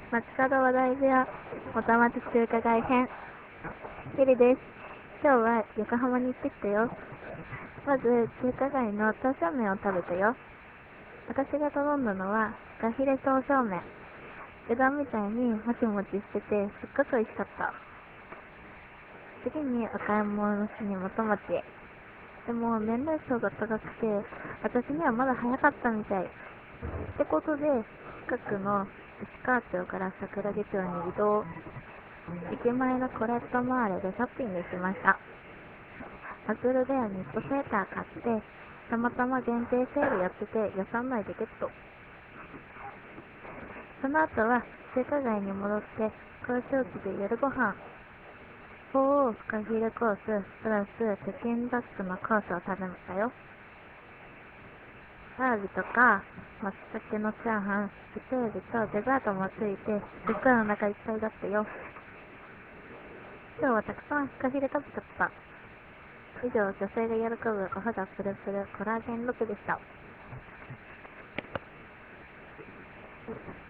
街角話題部屋、元町中華街編。ゆりです。今日は横浜に行ってきたよ。まず、中華街の刀削麺を食べたよ。私が頼んだのは、フカヒレ刀削麺。うどんみたいにもちもちしてて、すっごく美味しかった。次にお買い物しに元町へ。でも、年齢層が高くて、私にはまだ早かったみたい。ってことで、近くの石川町から桜木町に移動。駅前のコレットマーレでショッピングしました。アズルではニットセーター買って、たまたま限定セールやってて予算内でゲット。その後は中華街に戻って、交渉地で夜ご飯。フォーフカヒレコース、プラスチキンダックのコースを食べましたよ。わらびとか、松茸のチャーハン、伊勢海老とデザートもついて、すっごいお腹いっぱいだったよ。今日はたくさんフカヒレ食べちゃった。以上、女性が喜ぶお肌プルプルコラーゲンロックでした。